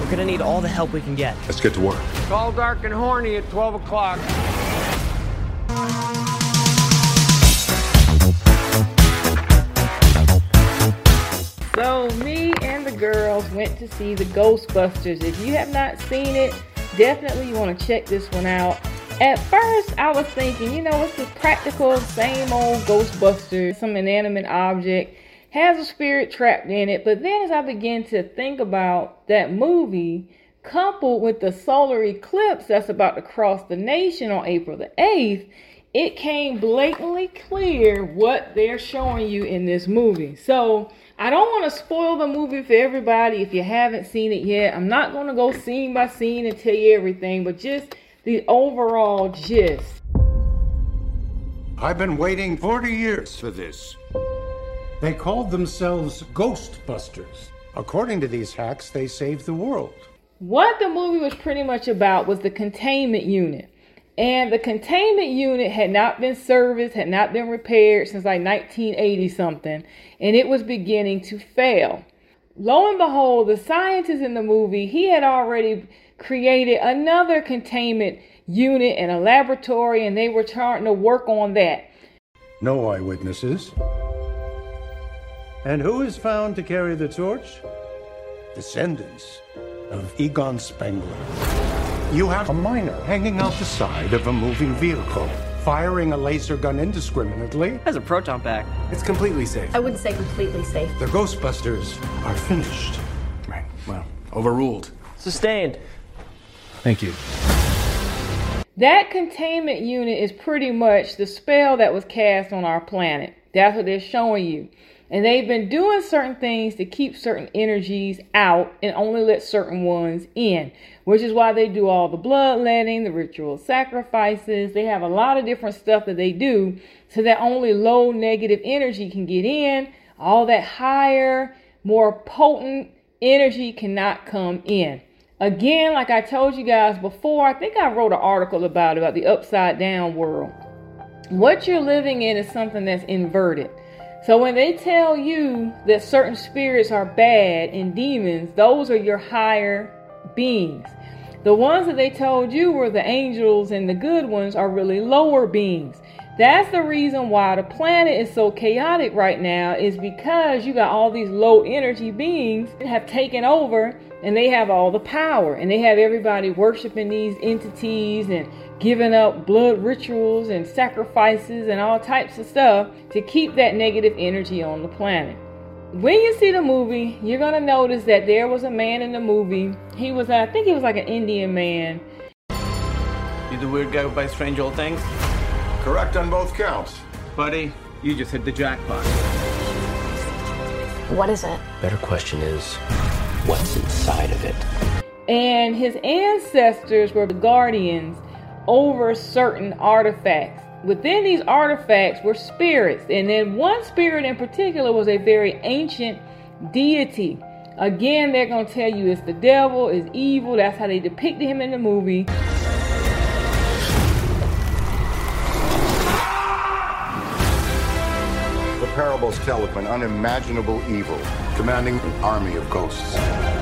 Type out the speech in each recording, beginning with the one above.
We're gonna need all the help we can get. Let's get to work. Tall, dark, and horny at 12 o'clock. So me and the girls went to see the Ghostbusters. If you have not seen it, definitely you want to check this one out. At first, I was thinking, it's the practical, same old Ghostbusters, some inanimate object, has a spirit trapped in it. But then as I began to think about that movie, coupled with the solar eclipse that's about to cross the nation on April the 8th, it came blatantly clear what they're showing you in this movie. So I don't want to spoil the movie for everybody if you haven't seen it yet. I'm not going to go scene by scene and tell you everything, but just the overall gist. I've been waiting 40 years for this. They called themselves Ghostbusters. According to these hacks, they saved the world. What the movie was pretty much about was the containment unit. And the containment unit had not been serviced, had not been repaired since like 1980 something. And it was beginning to fail. Lo and behold, the scientist in the movie, he had already created another containment unit in a laboratory, and they were trying to work on that. No eyewitnesses. And who is found to carry the torch? Descendants of Egon Spengler. You have a miner hanging out the side of a moving vehicle, firing a laser gun indiscriminately. It has a proton pack. It's completely safe. I wouldn't say completely safe. The Ghostbusters are finished. Right, well, overruled. Sustained. Thank you. That containment unit is pretty much the spell that was cast on our planet. That's what they're showing you. And they've been doing certain things to keep certain energies out and only let certain ones in, which is why they do all the bloodletting, the ritual sacrifices. They have a lot of different stuff that they do so that only low negative energy can get in. All that higher, more potent energy cannot come in. Again, like I told you guys before, I think I wrote an article about the upside down world. What you're living in is something that's inverted. So when they tell you that certain spirits are bad and demons, those are your higher beings. The ones that they told you were the angels and the good ones are really lower beings. That's the reason why the planet is so chaotic right now, is because you got all these low energy beings that have taken over, and they have all the power, and they have everybody worshiping these entities and giving up blood rituals and sacrifices and all types of stuff to keep that negative energy on the planet. When you see the movie, you're going to notice that there was a man in the movie. I think he was like an Indian man. You the weird guy who buys strange old things? Correct on both counts. Buddy, you just hit the jackpot. What is it? Better question is, what's inside of it? And his ancestors were the guardians over certain artifacts. Within these artifacts were spirits, and then one spirit in particular was a very ancient deity. Again, they're going to tell you it's the devil, it's evil. That's how they depicted him in the movie. The parables tell of an unimaginable evil commanding an army of ghosts.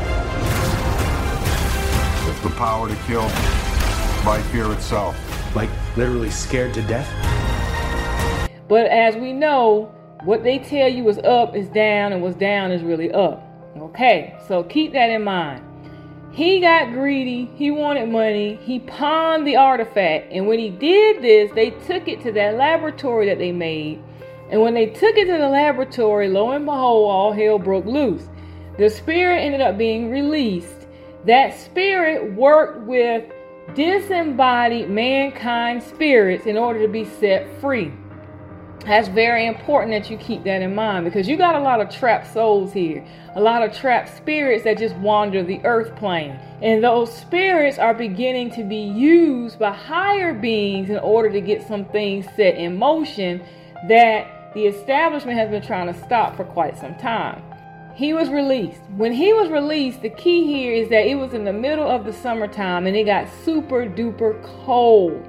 With the power to kill by fear itself. Like literally scared to death? But as we know, what they tell you is up is down, and what's down is really up. Okay, so keep that in mind. He got greedy, he wanted money, he pawned the artifact, and when he did this, they took it to that laboratory that they made. And when they took it to the laboratory, lo and behold, all hell broke loose. The spirit ended up being released. That spirit worked with disembodied mankind spirits in order to be set free. That's very important that you keep that in mind, because you got a lot of trapped souls here, a lot of trapped spirits that just wander the earth plane, and those spirits are beginning to be used by higher beings in order to get some things set in motion that the establishment has been trying to stop for quite some time. He was released. When he was released, the key here is that it was in the middle of the summertime and it got super duper cold.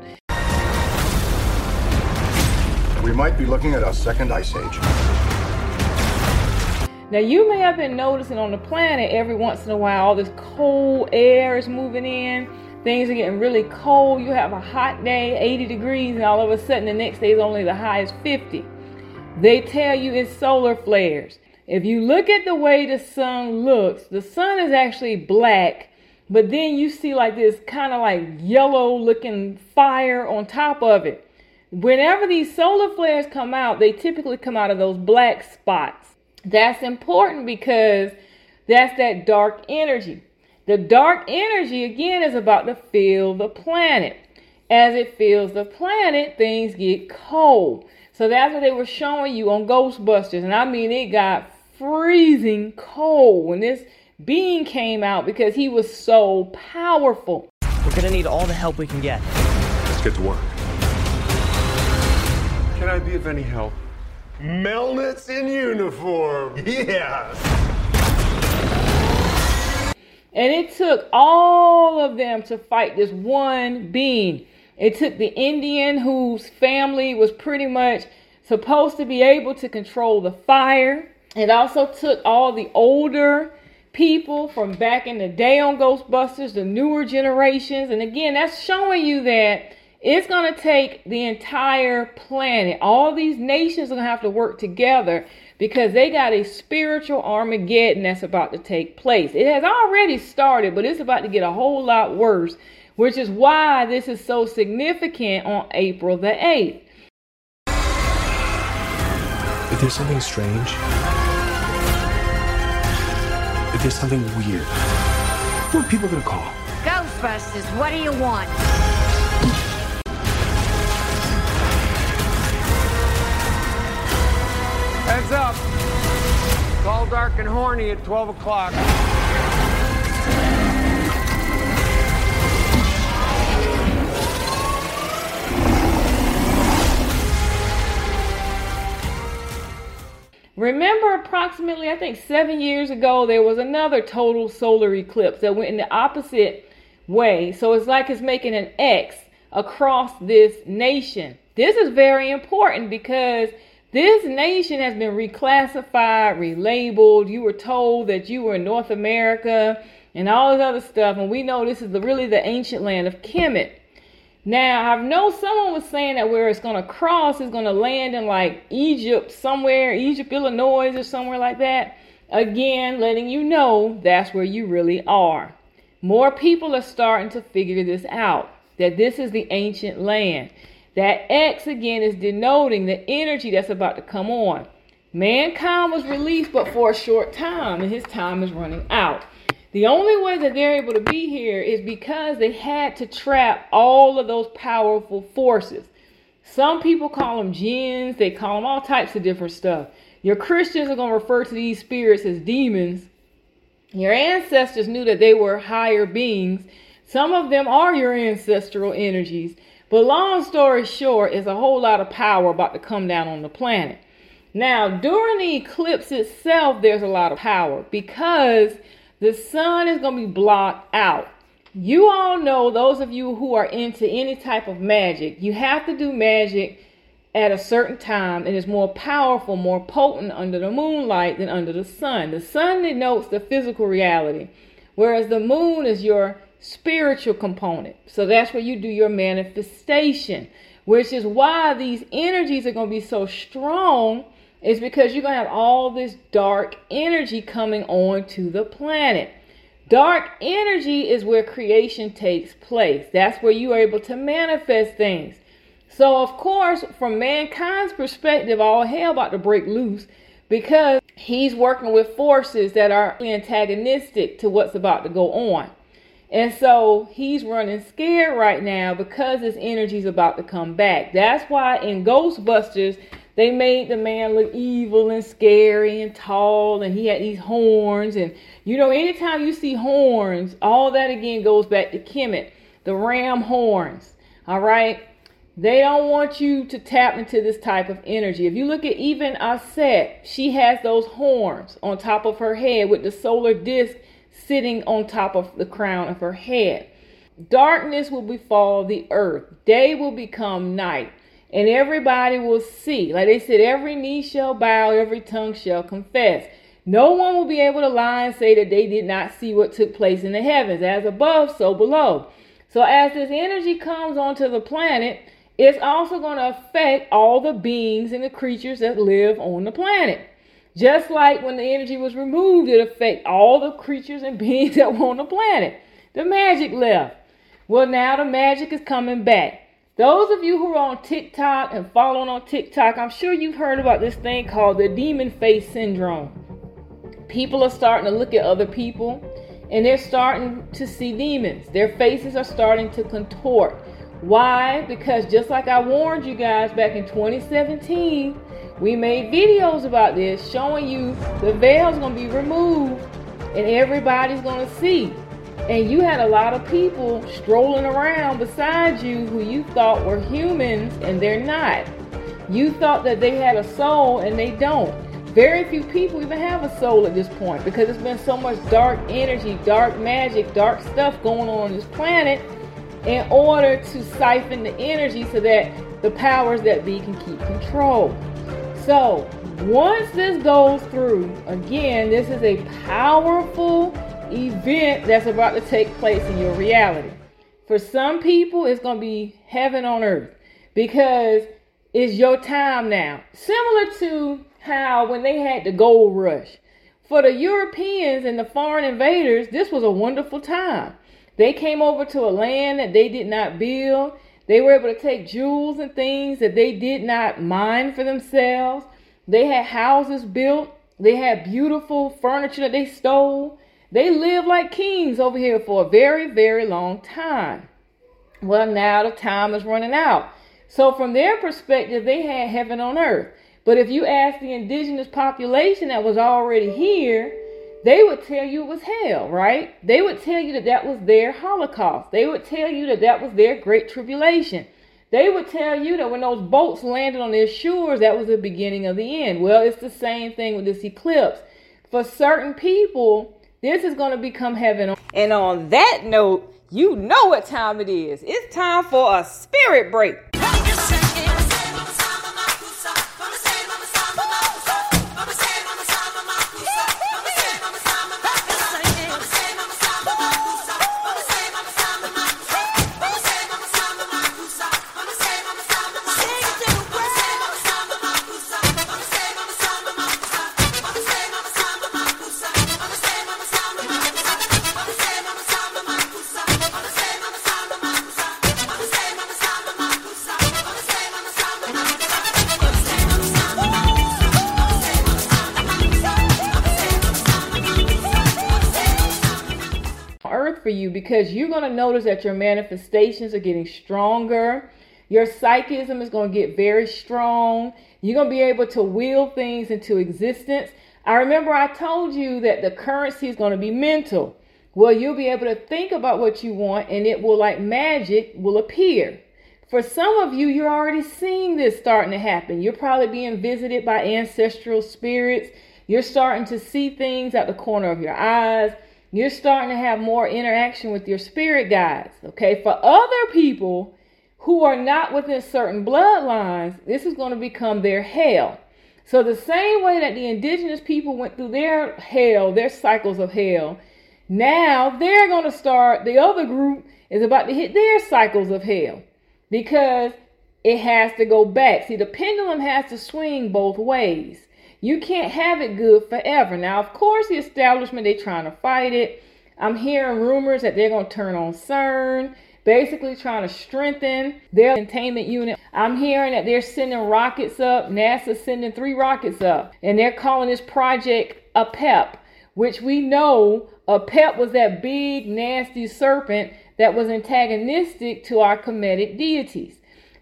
We might be looking at a second ice age. Now, you may have been noticing on the planet every once in a while, all this cold air is moving in. Things are getting really cold. You have a hot day, 80 degrees, and all of a sudden the next day is only the high is 50. They tell you it's solar flares. If you look at the way the sun looks, the sun is actually black, but then you see like this kind of like yellow looking fire on top of it. Whenever these solar flares come out, they typically come out of those black spots. That's important because that's that dark energy. The dark energy, again, is about to fill the planet. As it fills the planet, things get cold. So that's what they were showing you on Ghostbusters. And I mean, it got freezing cold when this being came out because he was so powerful. We're gonna need all the help we can get. Let's get to work. Can I be of any help? Melnitz in uniform. Yes. And it took all of them to fight this one being. It took the Indian whose family was pretty much supposed to be able to control the fire. It also took all the older people from back in the day on Ghostbusters, the newer generations. And again, that's showing you that it's going to take the entire planet. All these nations are going to have to work together because they got a spiritual Armageddon that's about to take place. It has already started, but it's about to get a whole lot worse, which is why this is so significant on April the 8th. If there's something strange, if there's something weird, what are people gonna call? Ghostbusters, what do you want? Heads up. It's all dark and horny at 12 o'clock. Remember, approximately, I think 7 years ago, there was another total solar eclipse that went in the opposite way. So it's like it's making an X across this nation. This is very important because this nation has been reclassified, relabeled. You were told that you were in North America and all this other stuff. And we know this is really the ancient land of Kemet. Now, I know someone was saying that where it's going to cross is going to land in like Egypt somewhere, Egypt, Illinois, or somewhere like that. Again, letting you know that's where you really are. More people are starting to figure this out, that this is the ancient land. That X, again, is denoting the energy that's about to come on. Mankind was released but for a short time, and his time is running out. The only way that they're able to be here is because they had to trap all of those powerful forces. Some people call them jinns. They call them all types of different stuff. Your Christians are going to refer to these spirits as demons. Your ancestors knew that they were higher beings. Some of them are your ancestral energies. But long story short, is a whole lot of power about to come down on the planet. Now, during the eclipse itself, there's a lot of power because the sun is going to be blocked out. You all know, those of you who are into any type of magic, you have to do magic at a certain time, and it's more powerful, more potent under the moonlight than under the sun. The sun denotes the physical reality, whereas the moon is your spiritual component. So that's where you do your manifestation, which is why these energies are going to be so strong. Is because you're going to have all this dark energy coming on to the planet. Dark energy is where creation takes place. That's where you are able to manifest things. So, of course, from mankind's perspective, all hell about to break loose because he's working with forces that are antagonistic to what's about to go on. And so he's running scared right now because his energy is about to come back. That's why in Ghostbusters, they made the man look evil and scary and tall, and he had these horns. And, you know, anytime you see horns, all that again goes back to Kemet, the ram horns. All right? They don't want you to tap into this type of energy. If you look at even Aset, she has those horns on top of her head with the solar disc sitting on top of the crown of her head. Darkness will befall the earth. Day will become night. And everybody will see. Like they said, every knee shall bow, every tongue shall confess. No one will be able to lie and say that they did not see what took place in the heavens. As above, so below. So as this energy comes onto the planet, it's also going to affect all the beings and the creatures that live on the planet. Just like when the energy was removed, it affected all the creatures and beings that were on the planet. The magic left. Well, now the magic is coming back. Those of you who are on TikTok and following on TikTok, I'm sure you've heard about this thing called the demon face syndrome. People are starting to look at other people and they're starting to see demons. Their faces are starting to contort. Why? Because just like I warned you guys back in 2017, we made videos about this showing you the veil's going to be removed and everybody's going to see. And you had a lot of people strolling around beside you who you thought were humans and they're not. You thought that they had a soul and they don't. Very few people even have a soul at this point because there's been so much dark energy, dark magic, dark stuff going on this planet in order to siphon the energy so that the powers that be can keep control. So once this goes through, again, this is a powerful event that's about to take place in your reality. For some people, it's going to be heaven on earth because it's your time now. Similar to how when they had the gold rush. For the Europeans and the foreign invaders, this was a wonderful time. They came over to a land that they did not build. They were able to take jewels and things that they did not mine for themselves. They had houses built. They had beautiful furniture that they stole. They lived like kings over here for a very, very long time. Well, now the time is running out. So from their perspective, they had heaven on earth. But if you ask the indigenous population that was already here, they would tell you it was hell, right? They would tell you that that was their Holocaust. They would tell you that that was their great tribulation. They would tell you that when those boats landed on their shores, that was the beginning of the end. Well, it's the same thing with this eclipse. For certain people, this is going to become heaven. And on that note, you know what time it is. It's time for a spirit break. For you, because you're going to notice that your manifestations are getting stronger. Your psychism is going to get very strong. You're going to be able to will things into existence. I remember I told you that the currency is going to be mental. Well, you'll be able to think about what you want and it will, like magic, will appear. For some of you, you're already seeing this starting to happen. You're probably being visited by ancestral spirits. You're starting to see things out the corner of your eyes. You're starting to have more interaction with your spirit guides, okay? For other people who are not within certain bloodlines, this is going to become their hell. So the same way that the indigenous people went through their hell, their cycles of hell, now they're going to start, the other group is about to hit their cycles of hell because it has to go back. See, the pendulum has to swing both ways. You can't have it good forever. Now, of course, the establishment, they're trying to fight it. I'm hearing rumors that they're going to turn on CERN, basically trying to strengthen their containment unit. I'm hearing that they're sending rockets up. NASA's sending 3 rockets up. And they're calling this project APEP, which we know APEP was that big, nasty serpent that was antagonistic to our Kemetic deities.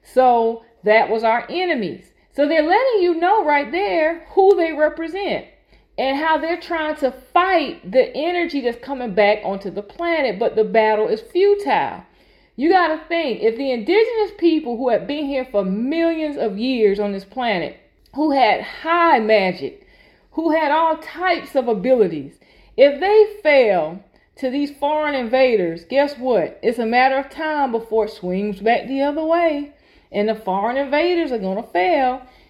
So that was our enemies. So they're letting you know right there who they represent and how they're trying to fight the energy that's coming back onto the planet, but the battle is futile. You got to think, if the indigenous people who have been here for millions of years on this planet, who had high magic, who had all types of abilities, if they fail to these foreign invaders, guess what? It's a matter of time before it swings back the other way. And the foreign invaders are going to fail.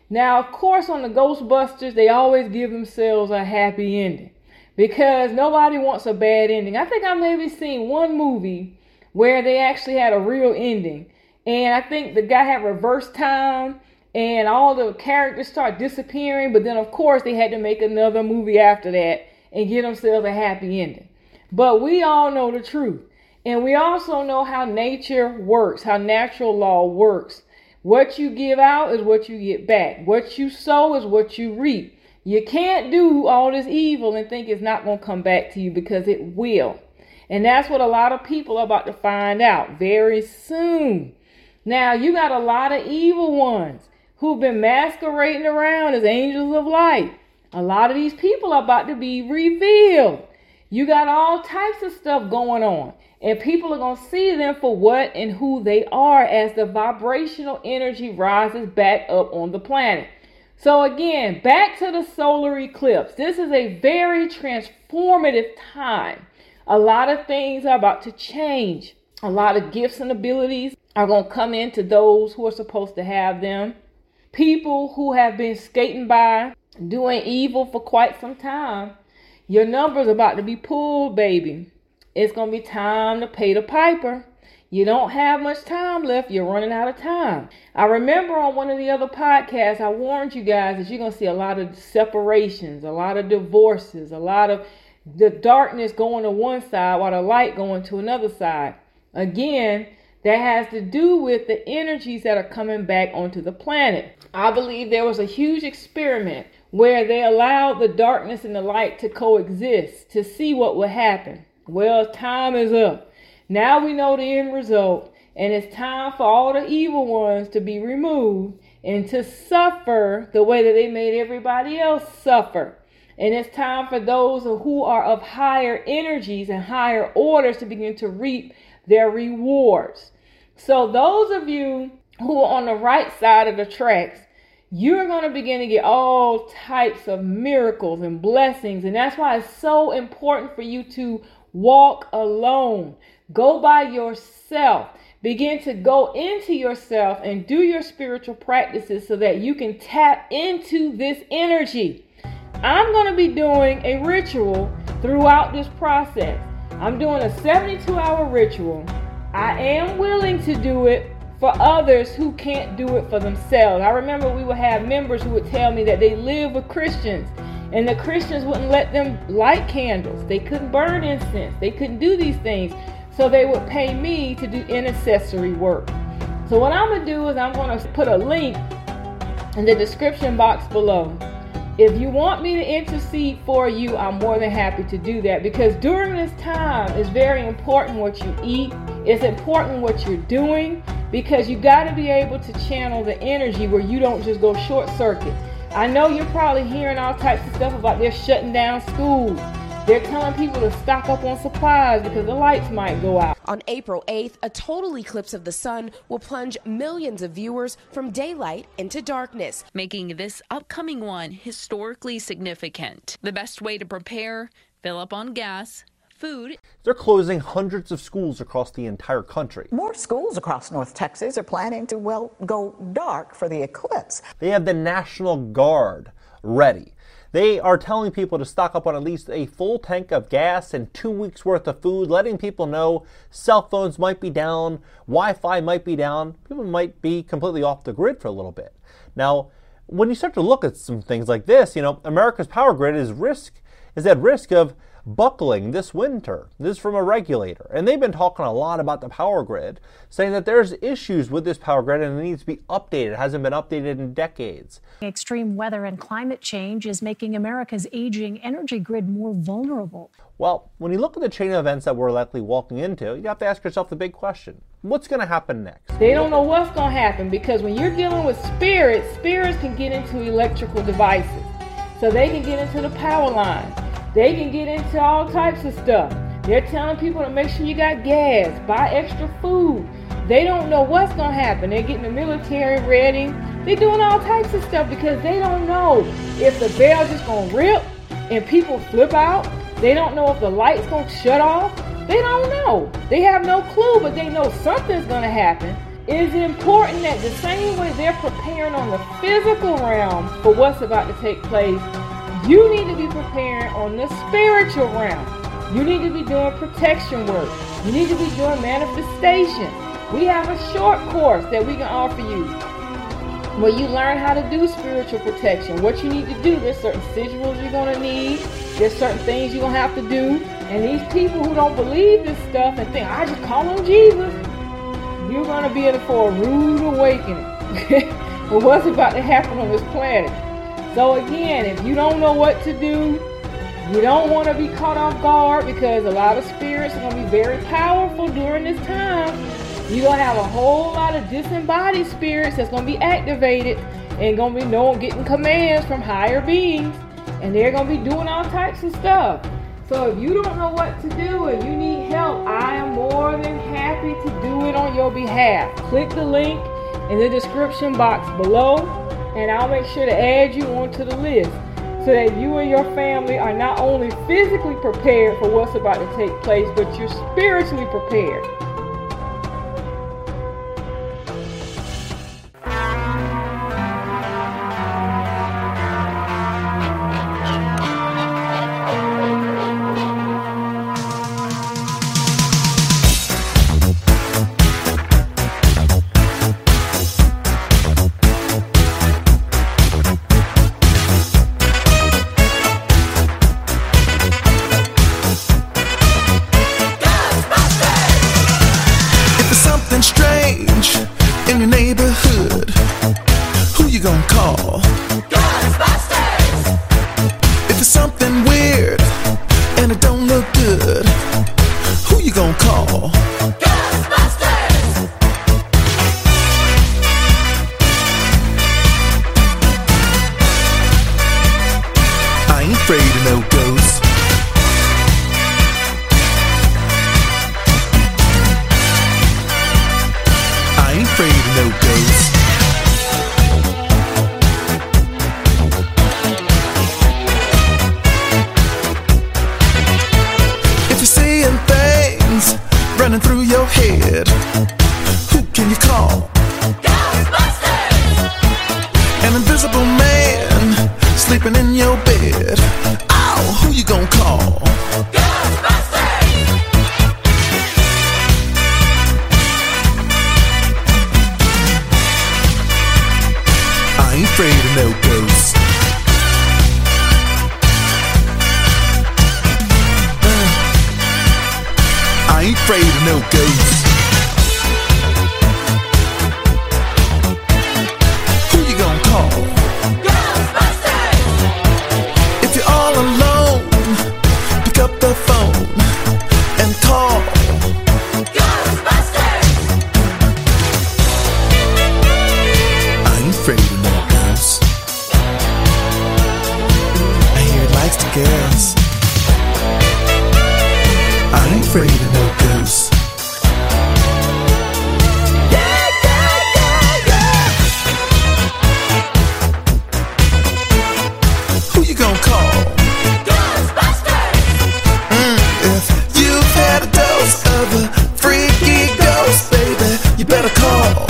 Now, of course, on the Ghostbusters, they always give themselves a happy ending because nobody wants a bad ending. I think I maybe seen one movie where they actually had a real ending. And I think the guy had reverse time and all the characters start disappearing. But then, of course, they had to make another movie after that and give themselves a happy ending. But we all know the truth. And we also know how nature works, how natural law works. What you give out is what you get back. What you sow is what you reap. You can't do all this evil and think it's not going to come back to you, because it will. And that's what a lot of people are about to find out very soon. Now, you got a lot of evil ones who've been masquerading around as angels of light. A lot of these people are about to be revealed. You got all types of stuff going on. And people are going to see them for what and who they are as the vibrational energy rises back up on the planet. So again, back to the solar eclipse. This is a very transformative time. A lot of things are about to change. A lot of gifts and abilities are going to come into those who are supposed to have them. People who have been skating by, doing evil for quite some time. Your number's about to be pulled, baby. It's going to be time to pay the piper. You don't have much time left. You're running out of time. I remember on one of the other podcasts, I warned you guys that you're going to see a lot of separations, a lot of divorces, a lot of the darkness going to one side while the light going to another side. Again, that has to do with the energies that are coming back onto the planet. I believe there was a huge experiment where they allowed the darkness and the light to coexist to see what would happen. Well, time is up. Now we know the end result, and it's time for all the evil ones to be removed and to suffer the way that they made everybody else suffer. And it's time for those who are of higher energies and higher orders to begin to reap their rewards. So those of you who are on the right side of the tracks, you're going to begin to get all types of miracles and blessings. And that's why it's so important for you to walk alone. Go by yourself. Begin to go into yourself and do your spiritual practices so that you can tap into this energy. I'm going to be doing a ritual throughout this process. I'm doing a 72-hour ritual. I am willing to do it for others who can't do it for themselves. I remember we would have members who would tell me that they live with Christians, and the Christians wouldn't let them light candles. They couldn't burn incense. They couldn't do these things. So they would pay me to do intercessory work. So what I'm going to do is I'm going to put a link in the description box below. If you want me to intercede for you, I'm more than happy to do that, because during this time, it's very important what you eat. It's important what you're doing, because you got to be able to channel the energy where you don't just go short circuit. I know you're probably hearing all types of stuff about they're shutting down schools. They're telling people to stock up on supplies because the lights might go out. On April 8th, a total eclipse of the sun will plunge millions of viewers from daylight into darkness, making this upcoming one historically significant. The best way to prepare: fill up on gas, food. They're closing hundreds of schools across the entire country. More schools across North Texas are planning to, well, go dark for the eclipse. They have the National Guard ready. They are telling people to stock up on at least a full tank of gas and 2 weeks worth of food, letting people know cell phones might be down, Wi-Fi might be down, people might be completely off the grid for a little bit. Now, when you start to look at some things like this, America's power grid is at risk of buckling this winter. This is from a regulator. And they've been talking a lot about the power grid, saying that there's issues with this power grid and it needs to be updated. It hasn't been updated in decades. Extreme weather and climate change is making America's aging energy grid more vulnerable. Well, when you look at the chain of events that we're likely walking into, you have to ask yourself the big question. What's going to happen next? They don't know what's going to happen, because when you're dealing with spirits can get into electrical devices. So they can get into the power lines. They can get into all types of stuff. They're telling people to make sure you got gas, buy extra food. They don't know what's going to happen. They're getting the military ready. They're doing all types of stuff because they don't know if the bell's just going to rip and people flip out. They don't know if the light's going to shut off. They don't know. They have no clue, but they know something's going to happen. It's important that the same way they're preparing on the physical realm for what's about to take place, you need to be preparing on the spiritual realm. You need to be doing protection work. You need to be doing manifestation. We have a short course that we can offer you where you learn how to do spiritual protection, what you need to do. There's certain sigils you're going to need. There's certain things you're going to have to do. And these people who don't believe this stuff and think, I just call on Jesus, you're going to be in for a rude awakening for what's about to happen on this planet. So again, if you don't know what to do, you don't want to be caught off guard, because a lot of spirits are going to be very powerful during this time. You're going to have a whole lot of disembodied spirits that's going to be activated and going to be getting commands from higher beings. And they're going to be doing all types of stuff. So if you don't know what to do and you need help, I am more than happy to do it on your behalf. Click the link in the description box below, and I'll make sure to add you onto the list so that you and your family are not only physically prepared for what's about to take place, but you're spiritually prepared. Strange in your neighborhood, who you gonna call? Ghostbusters! If it's something weird and it don't look good, who you gonna call? Ghostbusters! I ain't afraid of no ghosts. I ain't afraid of no ghosts. If you're seeing things running through your head, who can you call? Ghostbusters! An invisible man sleeping in your bed. Oh, who you gonna call? I ain't afraid of no ghosts. I ain't afraid of no ghosts. Who you gonna call? Ghostbusters! If you're all alone, pick up the phone and call Ghostbusters! I ain't afraid of no ghosts. I hear it likes to girls. I ain't afraid of no ghosts. Yeah, yeah, yeah, yeah. Who you gonna call? Ghostbusters! If you've had a dose of a freaky ghost, baby, you better call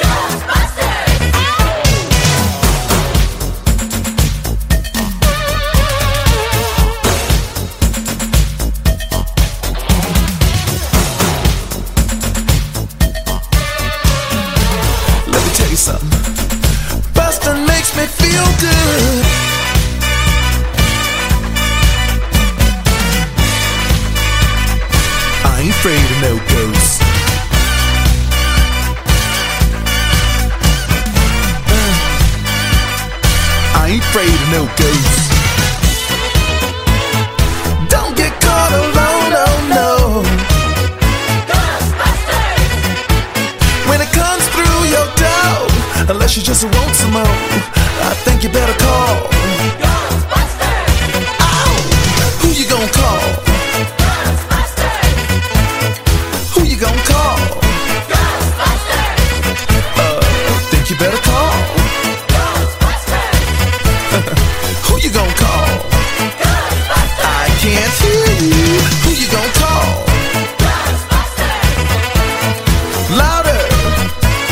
something. Bustin' makes me feel good. I ain't afraid of no ghosts. I ain't afraid of no ghosts. Don't get caught alone, oh no. Ghostbusters! When it comes through your door, unless you just want some more, I think you better call Ghostbusters! Oh, who you gonna call? Ghostbusters! Who you gonna call? Ghostbusters! Think you better call Ghostbusters! Who you gonna call? Ghostbusters! I can't hear you. Who you gonna call? Ghostbusters! Louder!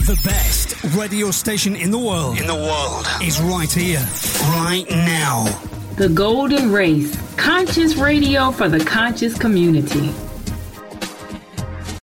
The best radio station in the world. Is right here, right now. The Golden Race. Conscious radio for the conscious community.